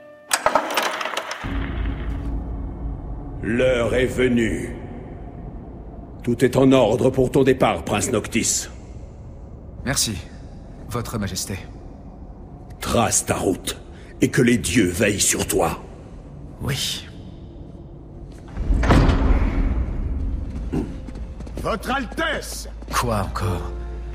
L'heure est venue. Tout est en ordre pour ton départ, Prince Noctis. Merci, Votre Majesté. Trace ta route et que les dieux veillent sur toi. Oui. Votre Altesse! Quoi encore?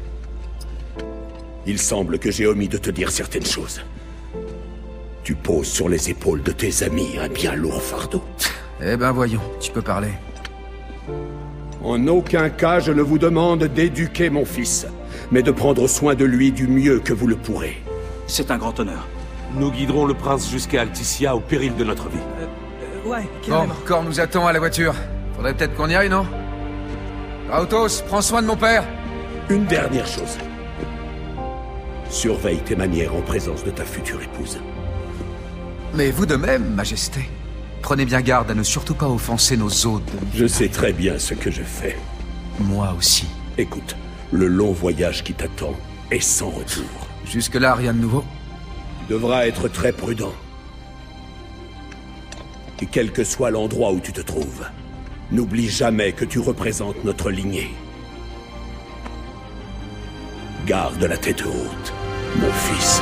Il semble que j'ai omis de te dire certaines choses. Tu poses sur les épaules de tes amis un bien lourd fardeau. Eh ben voyons, tu peux parler. En aucun cas je ne vous demande d'éduquer mon fils, mais de prendre soin de lui du mieux que vous le pourrez. C'est un grand honneur. Nous guiderons le prince jusqu'à Alticia au péril de notre vie. Ouais, carrément. Bon, Cor nous attend à la voiture. Faudrait peut-être qu'on y aille, non? Rautos, prends soin de mon père. Une dernière chose. Surveille tes manières en présence de ta future épouse. Mais vous de même, Majesté. Prenez bien garde à ne surtout pas offenser nos hôtes. Je sais très bien ce que je fais. Moi aussi. Écoute, le long voyage qui t'attend est sans retour. Jusque-là, rien de nouveau. Tu devras être très prudent. Et quel que soit l'endroit où tu te trouves, n'oublie jamais que tu représentes notre lignée. Garde la tête haute, mon fils.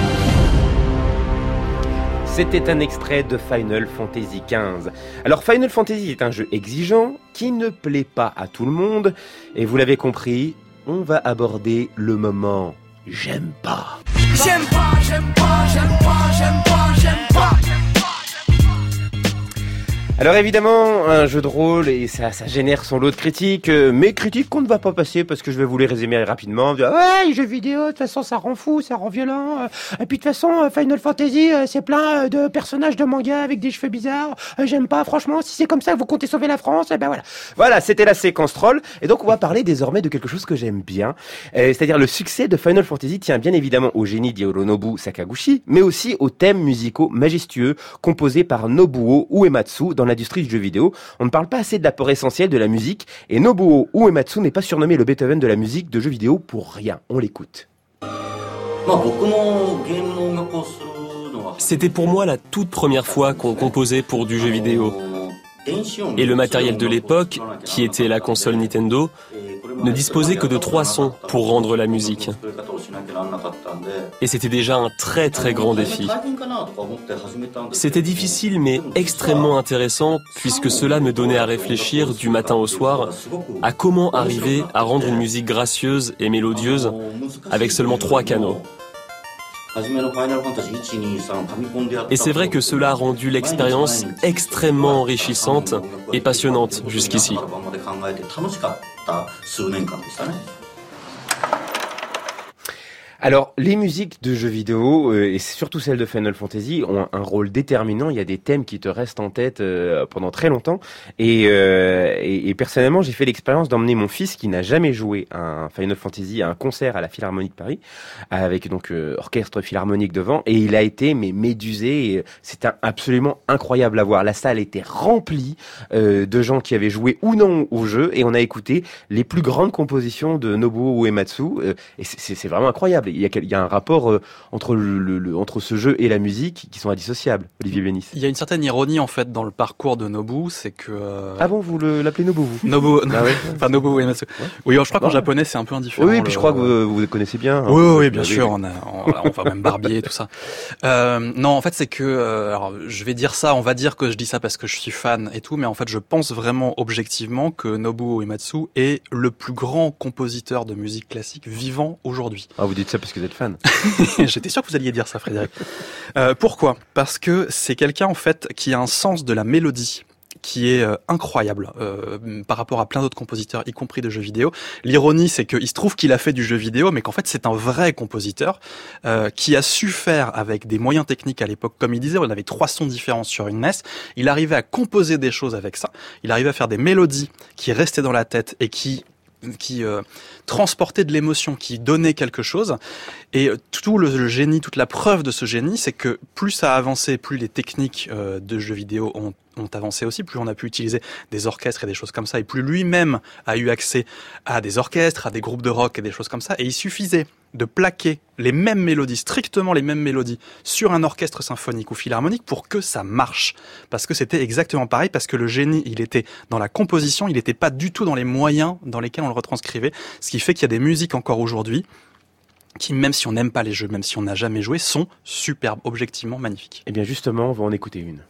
C'était un extrait de Final Fantasy XV. Alors Final Fantasy est un jeu exigeant qui ne plaît pas à tout le monde. Et vous l'avez compris, on va aborder le moment « J'aime pas ». J'aime pas, j'aime pas, j'aime pas, j'aime pas, j'aime pas. Alors évidemment, un jeu de rôle, et ça génère son lot de critiques, mais critiques qu'on ne va pas passer parce que je vais vous les résumer rapidement. Ouais, les jeux vidéo, de toute façon ça rend fou, ça rend violent. Et puis de toute façon, Final Fantasy, c'est plein de personnages de manga avec des cheveux bizarres. J'aime pas, franchement, si c'est comme ça que vous comptez sauver la France, ben voilà. Voilà, c'était la séquence troll. Et donc on va parler désormais de quelque chose que j'aime bien. C'est-à-dire le succès de Final Fantasy tient bien évidemment au génie d'Hironobu Sakaguchi, mais aussi aux thèmes musicaux majestueux composés par Nobuo Uematsu dans l'industrie du jeu vidéo. On ne parle pas assez de l'apport essentiel de la musique, et Nobuo Uematsu n'est pas surnommé le Beethoven de la musique de jeux vidéo pour rien. On l'écoute. C'était pour moi la toute première fois qu'on composait pour du jeu vidéo. Et le matériel de l'époque, qui était la console Nintendo, ne disposait que de 3 sons pour rendre la musique. Et c'était déjà un très très grand défi. C'était difficile mais extrêmement intéressant puisque cela me donnait à réfléchir du matin au soir à comment arriver à rendre une musique gracieuse et mélodieuse avec seulement 3 canaux. Et c'est vrai que cela a rendu l'expérience extrêmement enrichissante et passionnante jusqu'ici. Alors, les musiques de jeux vidéo, et surtout celles de Final Fantasy, ont un rôle déterminant. Il y a des thèmes qui te restent en tête pendant très longtemps. Et personnellement, j'ai fait l'expérience d'emmener mon fils, qui n'a jamais joué à un Final Fantasy, à un concert à la Philharmonie de Paris, avec donc orchestre philharmonique devant. Et il a été médusé. Et c'était absolument incroyable à voir. La salle était remplie de gens qui avaient joué ou non au jeu. Et on a écouté les plus grandes compositions de Nobuo Uematsu. Et c'est vraiment incroyable. Il y a un rapport entre ce jeu et la musique qui sont indissociables. Olivier Bénis. Il y a une certaine ironie en fait dans le parcours de Nobu, c'est que... Ah bon, vous l'appelez Nobu, vous Nobu, ah ouais. Enfin Nobu Uematsu. Ouais. Oui, je crois qu'en japonais c'est un peu indifférent. Oui, puis je crois que vous connaissez bien. Oui, bien sûr, on va même Barbier, tout ça. Non, en fait c'est que... alors, je vais dire ça, on va dire que je dis ça parce que je suis fan et tout, mais en fait je pense vraiment objectivement que Nobuo Uematsu est le plus grand compositeur de musique classique vivant aujourd'hui. Ah, vous dites ça parce que vous êtes fan. J'étais sûr que vous alliez dire ça, Frédéric. Pourquoi ? Parce que c'est quelqu'un en fait qui a un sens de la mélodie qui est incroyable par rapport à plein d'autres compositeurs, y compris de jeux vidéo. L'ironie, c'est qu'il se trouve qu'il a fait du jeu vidéo, mais qu'en fait c'est un vrai compositeur qui a su faire avec des moyens techniques à l'époque, comme il disait, on avait 3 sons différents sur une NES. Il arrivait à composer des choses avec ça. Il arrivait à faire des mélodies qui restaient dans la tête et qui transportait de l'émotion, qui donnait quelque chose. Et tout le génie, toute la preuve de ce génie, c'est que plus ça a avancé, plus les techniques de jeux vidéo ont avancé aussi, plus on a pu utiliser des orchestres et des choses comme ça, et plus lui-même a eu accès à des orchestres, à des groupes de rock et des choses comme ça. Et il suffisait de plaquer les mêmes mélodies, strictement les mêmes mélodies, sur un orchestre symphonique ou philharmonique pour que ça marche. Parce que c'était exactement pareil, parce que le génie, il était dans la composition, il n'était pas du tout dans les moyens dans lesquels on le retranscrivait. Ce qui fait qu'il y a des musiques encore aujourd'hui qui, même si on n'aime pas les jeux, même si on n'a jamais joué, sont superbes, objectivement magnifiques. Eh bien justement, on va en écouter une.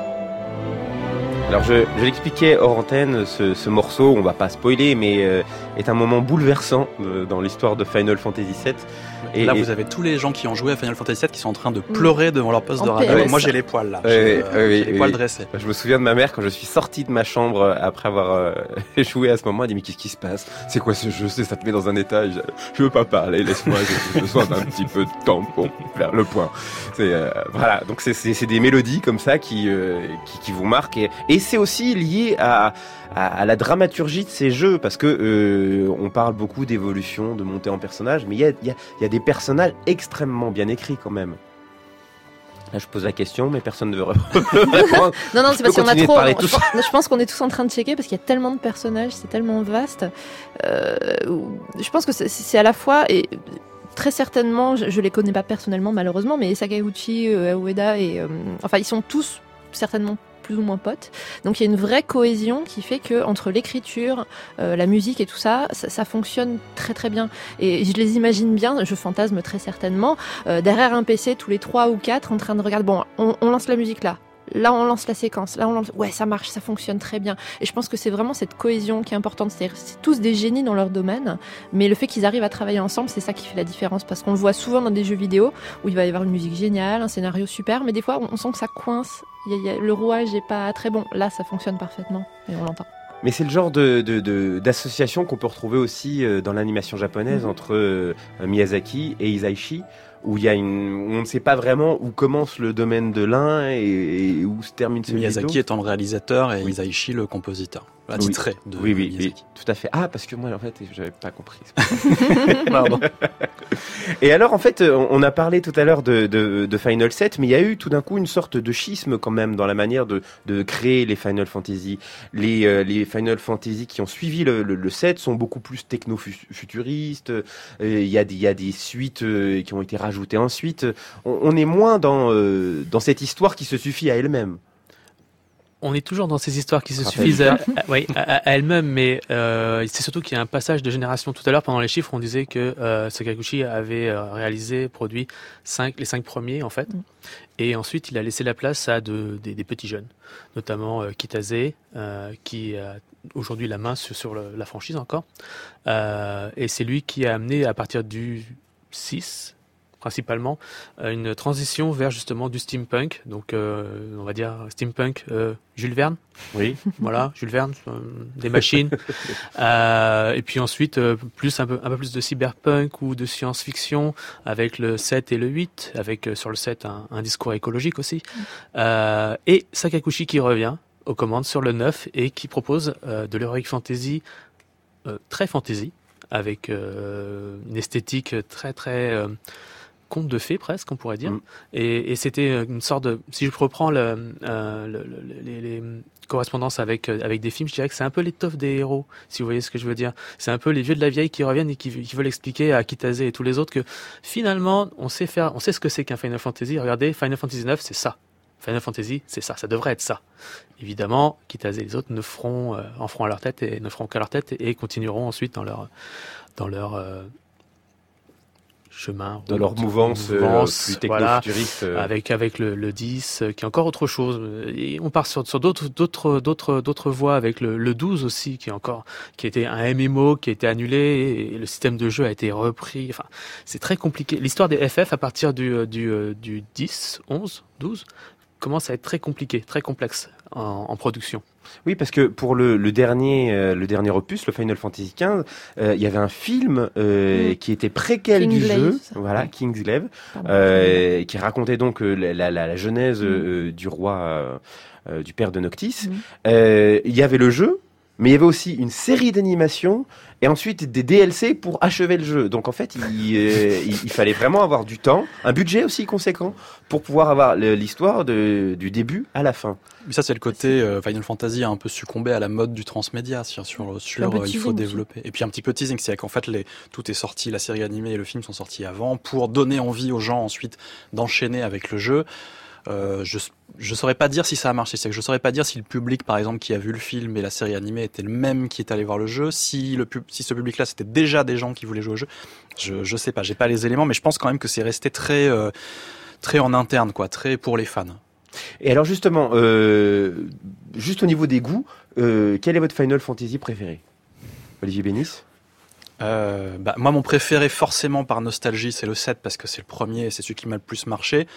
Alors je l'expliquais hors antenne, ce morceau, on va pas spoiler, mais est un moment bouleversant dans l'histoire de Final Fantasy VII. Et là, vous avez tous les gens qui ont joué à Final Fantasy VII qui sont en train de pleurer devant leur poste de radio. Moi, j'ai les poils là. J'ai les poils dressés. Je me souviens de ma mère quand je suis sorti de ma chambre après avoir joué à ce moment. Elle dit mais qu'est-ce qui se passe? C'est quoi ce jeu? Ça te met dans un état. Je veux pas parler. Laisse-moi. J'ai besoin d'un petit peu de temps pour faire le point. Voilà. Donc c'est des mélodies comme ça qui vous marquent et c'est aussi lié à la dramaturgie de ces jeux parce que on parle beaucoup d'évolution, de montée en personnage, mais il y a des personnages extrêmement bien écrits quand même. Là, je pose la question, mais personne ne veut répondre. non, c'est parce qu'il y en a trop. Je pense qu'on est tous en train de checker parce qu'il y a tellement de personnages, c'est tellement vaste. Je pense que c'est à la fois et très certainement, je les connais pas personnellement malheureusement, mais Sakaguchi, Ueda et enfin ils sont tous certainement plus ou moins potes. Donc il y a une vraie cohésion qui fait que entre l'écriture, la musique et tout ça fonctionne très très bien. Et je les imagine bien, je fantasme très certainement, derrière un PC tous les 3 ou 4 en train de regarder, bon, on lance la musique là. Là, on lance la séquence. Là, ouais, ça marche, ça fonctionne très bien. Et je pense que c'est vraiment cette cohésion qui est importante. C'est tous des génies dans leur domaine, mais le fait qu'ils arrivent à travailler ensemble, c'est ça qui fait la différence. Parce qu'on le voit souvent dans des jeux vidéo où il va y avoir une musique géniale, un scénario super, mais des fois, on sent que ça coince. Le rouage est pas très bon. Là, ça fonctionne parfaitement et on l'entend. Mais c'est le genre d'association qu'on peut retrouver aussi dans l'animation japonaise entre Miyazaki et Hisaishi, où où on ne sait pas vraiment où commence le domaine de l'un et où se termine celui de l'autre. Miyazaki étant le réalisateur et Hisaishi le compositeur. Attitré de Miyazaki. Oui, tout à fait. Ah, parce que moi, en fait, j'avais pas compris. Pardon. Et alors, en fait, on a parlé tout à l'heure de Final 7, mais il y a eu tout d'un coup une sorte de schisme quand même dans la manière de créer les Final Fantasy. Les Final Fantasy qui ont suivi le 7 sont beaucoup plus techno-futuristes. Il y a des suites qui ont été rajoutées ensuite. On est moins dans cette histoire qui se suffit à elle-même. On est toujours dans ces histoires qui se suffisent à elles-mêmes, mais c'est surtout qu'il y a un passage de génération. Tout à l'heure, pendant les chiffres, on disait que Sakaguchi avait produit les 5 premiers, en fait. Et ensuite, il a laissé la place à des petits jeunes, notamment Kitase, qui a aujourd'hui la main sur la franchise encore. Et c'est lui qui a amené, à partir du 6, principalement, une transition vers justement du steampunk, donc on va dire steampunk Jules Verne. Oui. Voilà, Jules Verne, des machines. Et puis ensuite, un peu plus de cyberpunk ou de science-fiction avec le 7 et le 8, avec sur le 7 un discours écologique aussi. Et Sakaguchi qui revient aux commandes sur le 9 et qui propose de l'heroic fantasy très fantasy, avec une esthétique très très conte de fées presque, on pourrait dire. Et c'était une sorte de... Si je reprends les correspondances avec des films, je dirais que c'est un peu l'étoffe des héros, si vous voyez ce que je veux dire. C'est un peu les vieux de la vieille qui reviennent et qui veulent expliquer à Kitase et tous les autres que finalement, on sait ce que c'est qu'un Final Fantasy. Regardez, Final Fantasy 9, c'est ça. Final Fantasy, c'est ça, ça devrait être ça. Évidemment, Kitase et les autres en feront à leur tête et ne feront qu'à leur tête et continueront ensuite dans leur chemin, dans leur mouvance plus techno-futuriste, voilà, avec le 10 qui est encore autre chose. Et on part sur d'autres voies avec le 12 aussi qui était un MMO qui a été annulé et le système de jeu a été repris. Enfin, c'est très compliqué. L'histoire des FF à partir du 10, 11, 12 commence à être très compliqué, très complexe en production. Oui, parce que pour le dernier opus, le Final Fantasy XV, il y avait un film qui était préquel du jeu, voilà, Kingsglaive, qui racontait donc la genèse du roi, du père de Noctis. Il y avait le jeu, mais il y avait aussi une série d'animations et ensuite des DLC pour achever le jeu. Donc en fait, il fallait vraiment avoir du temps, un budget aussi conséquent pour pouvoir avoir l'histoire du début à la fin. Mais ça, c'est le côté Final Fantasy a un peu succombé à la mode du transmédia sur il faut développer. Et puis un petit peu teasing, c'est qu'en fait tout est sorti, la série animée et le film sont sortis avant pour donner envie aux gens ensuite d'enchaîner avec le jeu. Je saurais pas dire si ça a marché. C'est que je saurais pas dire si le public, par exemple, qui a vu le film et la série animée était le même qui est allé voir le jeu. Si ce public-là, c'était déjà des gens qui voulaient jouer au jeu. Je sais pas. J'ai pas les éléments, mais je pense quand même que c'est resté très en interne, quoi, très pour les fans. Et alors justement, juste au niveau des goûts, quel est votre Final Fantasy préféré, Olivier Bénis? Moi, mon préféré, forcément, par nostalgie, c'est le 7, parce que c'est le premier et c'est celui qui m'a le plus marqué.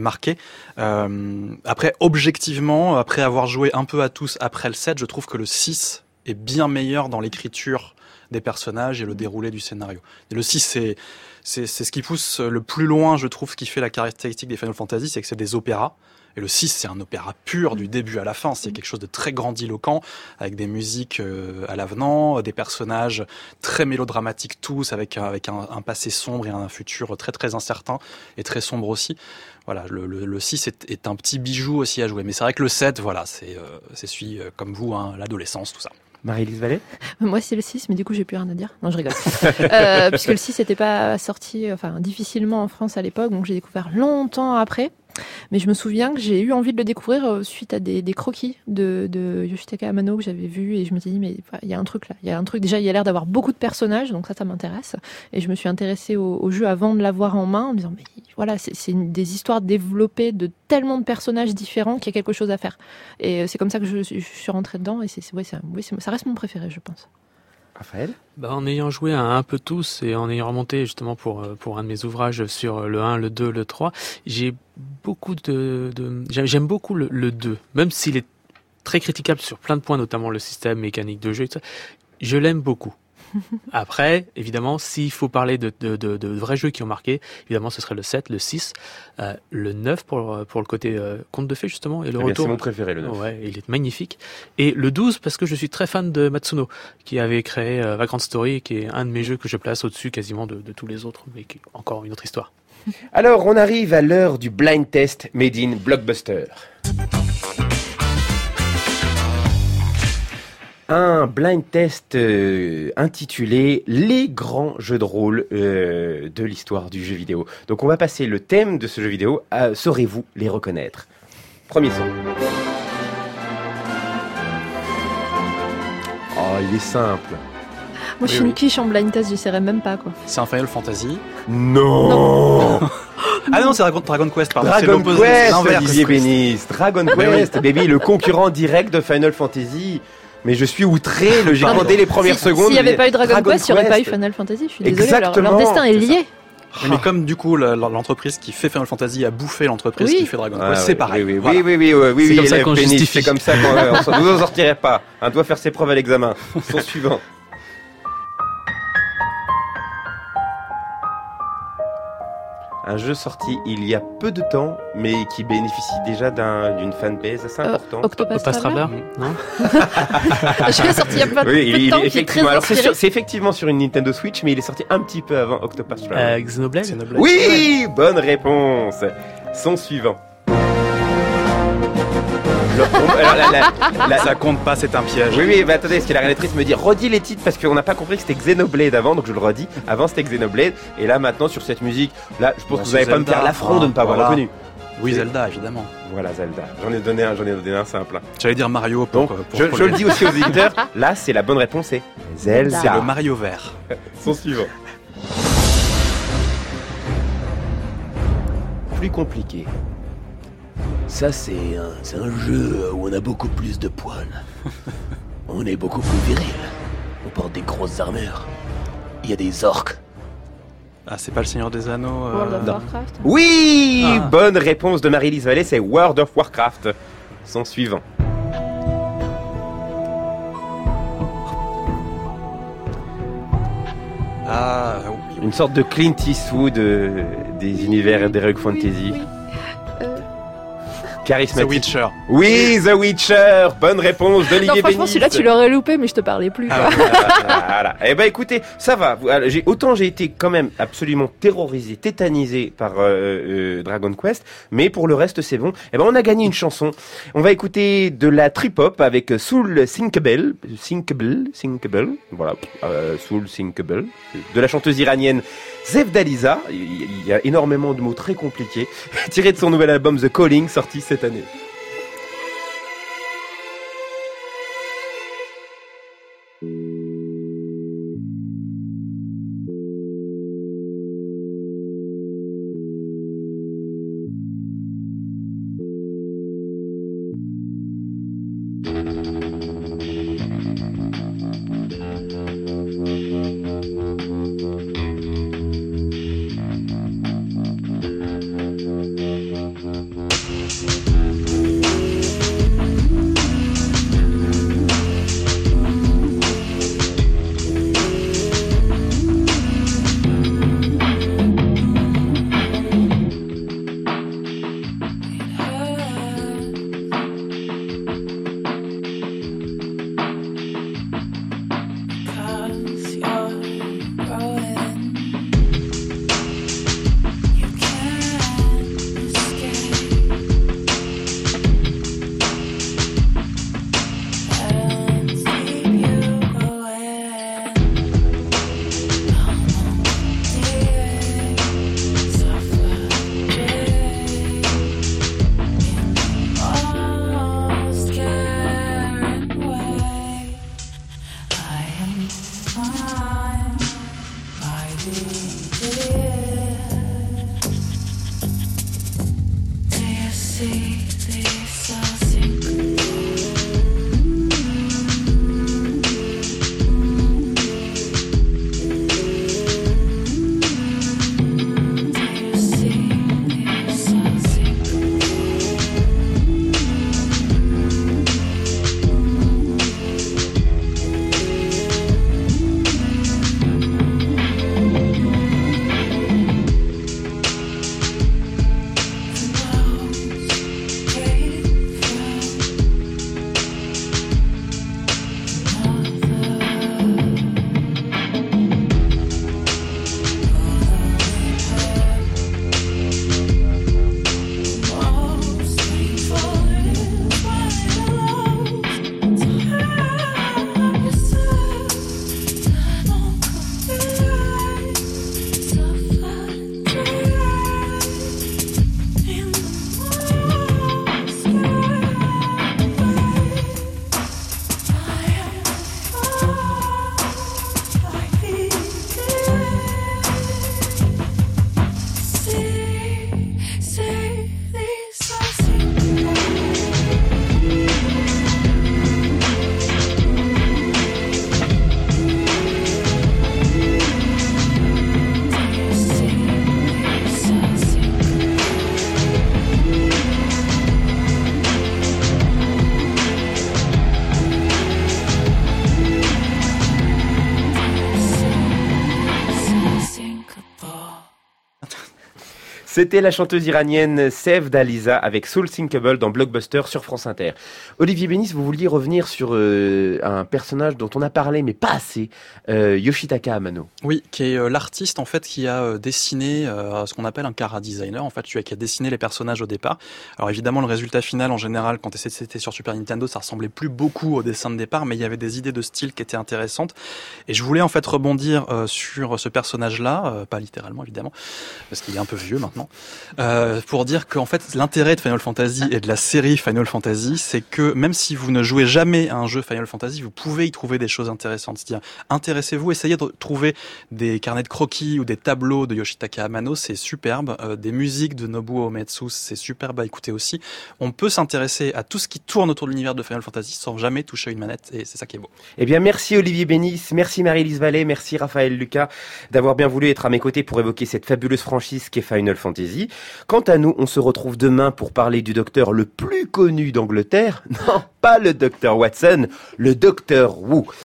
Après, objectivement, après avoir joué un peu à tous après le 7, je trouve que le 6 est bien meilleur dans l'écriture des personnages et le déroulé du scénario. Et le 6, c'est ce qui pousse le plus loin, je trouve, ce qui fait la caractéristique des Final Fantasy, c'est que c'est des opéras. Et le 6, c'est un opéra pur du début à la fin. C'est quelque chose de très grandiloquent, avec des musiques à l'avenant, des personnages très mélodramatiques tous, avec un passé sombre et un futur très très incertain et très sombre aussi. Voilà, le 6 est un petit bijou aussi à jouer. Mais c'est vrai que le 7, voilà, c'est celui, comme vous, l'adolescence, tout ça. Marie-Lise Vallée ? Moi, c'est le 6, mais du coup, j'ai plus rien à dire. Non, je rigole. Puisque le 6 n'était pas sorti, difficilement en France à l'époque, donc j'ai découvert longtemps après. Mais je me souviens que j'ai eu envie de le découvrir suite à des croquis de Yoshitaka Amano que j'avais vu, et je me suis dit, mais il y a un truc là. Il y a un truc, déjà, il y a l'air d'avoir beaucoup de personnages, donc ça m'intéresse. Et je me suis intéressée au jeu avant de l'avoir en main, en me disant, mais voilà, c'est des histoires développées de tellement de personnages différents qu'il y a quelque chose à faire. Et c'est comme ça que je suis rentrée dedans, et ça reste mon préféré, je pense. Raphaël ? En ayant joué à un peu tous et en ayant remonté justement pour un de mes ouvrages sur le 1, le 2, le 3, j'aime beaucoup le 2, même s'il est très critiquable sur plein de points, notamment le système mécanique de jeu et tout ça, je l'aime beaucoup. Après, évidemment, s'il faut parler de vrais jeux qui ont marqué, évidemment, ce serait le 7, le 6, le 9 pour le côté conte de fées, justement, et le retour. C'est mon préféré, le 9. Ouais, il est magnifique. Et le 12, parce que je suis très fan de Matsuno, qui avait créé Vagrant Story, qui est un de mes jeux que je place au-dessus quasiment de tous les autres, mais qui est encore une autre histoire. Alors, on arrive à l'heure du blind test made in Blockbuster. Un blind test intitulé « Les grands jeux de rôle de l'histoire du jeu vidéo ». Donc on va passer le thème de ce jeu vidéo à « Saurez-vous les reconnaître ?» Premier son. Oh, il est simple. Moi, je suis une quiche en blind test, j'essaierai même pas, quoi. C'est un Final Fantasy. Non. Ah non, c'est Dragon Quest, pardon. Dragon Quest, Olivier Bénis. Dragon Quest, baby, le concurrent direct de Final Fantasy. Mais je suis outré, j'ai demandé les premières secondes. S'il n'y avait pas eu Dragon Quest, il n'y aurait pas eu Final Fantasy, je suis désolée. Exactement. Leur destin est lié. Mais comme du coup l'entreprise qui fait Final Fantasy a bouffé l'entreprise qui fait Dragon Quest, c'est pareil. Oui, voilà. oui, c'est comme ça qu'on justifie. C'est comme ça qu'on vous en sortirez pas. On doit faire ses preuves à l'examen. Son suivant. Un jeu sorti il y a peu de temps, mais qui bénéficie déjà d'une fanbase assez importante. Octopath Traveler, non? Je l'ai sorti il y a pas de temps, qui est très inspiré. C'est effectivement sur une Nintendo Switch, mais il est sorti un petit peu avant Octopath Traveler. Xenoblade. Oui, bonne réponse. Son suivant. Ça compte pas, c'est un piège. Oui, mais attendez, parce que la réalisatrice me dit redis les titres parce qu'on n'a pas compris que c'était Xenoblade avant, donc je le redis. Avant c'était Xenoblade, et là maintenant sur cette musique, là je pense que vous n'allez pas me faire l'affront de ne pas avoir reconnu. Oui, Zelda, évidemment. Voilà, Zelda. J'en ai donné un simple. J'allais dire Mario. Je le dis aussi aux éditeurs, là c'est la bonne réponse, c'est Zelda. C'est le Mario vert. Son suivant. Plus compliqué. Ça, c'est un jeu où on a beaucoup plus de poils. On est beaucoup plus viril. On porte des grosses armures. Il y a des orques. Ah, c'est pas le Seigneur des Anneaux World of Warcraft. Oui, bonne réponse de Marie-Lise Vallée, c'est World of Warcraft. Son suivant. Ah, oui. Une sorte de Clint Eastwood des univers et des Rogue Fantasy. Charismatique. The Witcher. Oui, The Witcher. Bonne réponse d'Olivier Bénis. Non, franchement, celui-là, tu l'aurais loupé, mais je te parlais plus. Quoi. Voilà. Eh ben, écoutez, ça va. Autant j'ai été quand même absolument terrorisé, tétanisé par Dragon Quest, mais pour le reste, c'est bon. Eh ben, on a gagné une chanson. On va écouter de la trip-hop avec Soul Sinkable. Voilà. Soul Sinkable. De la chanteuse iranienne Zevdaliza. Il y a énormément de mots très compliqués. Tiré de son nouvel album The Calling, sorti cette année. C'était la chanteuse iranienne Sev Daliza avec Soul Sinkable dans Blockbuster sur France Inter. Olivier Bénis, vous vouliez revenir sur un personnage dont on a parlé mais pas assez, Yoshitaka Amano. Oui, qui est l'artiste en fait qui a dessiné ce qu'on appelle un chara designer, en fait, qui a dessiné les personnages au départ. Alors évidemment, le résultat final en général, quand c'était sur Super Nintendo, ça ressemblait plus beaucoup au dessin de départ, mais il y avait des idées de style qui étaient intéressantes. Et je voulais en fait rebondir sur ce personnage-là, pas littéralement évidemment, parce qu'il est un peu vieux maintenant. Pour dire qu'en fait l'intérêt de Final Fantasy et de la série Final Fantasy, c'est que même si vous ne jouez jamais à un jeu Final Fantasy, vous pouvez y trouver des choses intéressantes. C'est-à-dire, intéressez-vous, essayez de trouver des carnets de croquis ou des tableaux de Yoshitaka Amano, c'est superbe. Des musiques de Nobuo Uematsu, c'est superbe à écouter aussi. On peut s'intéresser à tout ce qui tourne autour de l'univers de Final Fantasy sans jamais toucher à une manette, et c'est ça qui est beau. Eh bien, merci Olivier Bénis, merci Marie-Lise Vallée, merci Raphaël Lucas d'avoir bien voulu être à mes côtés pour évoquer cette fabuleuse franchise qu'est Final Fantasy. Quant à nous, on se retrouve demain pour parler du docteur le plus connu d'Angleterre. Non, pas le docteur Watson, le docteur Wu.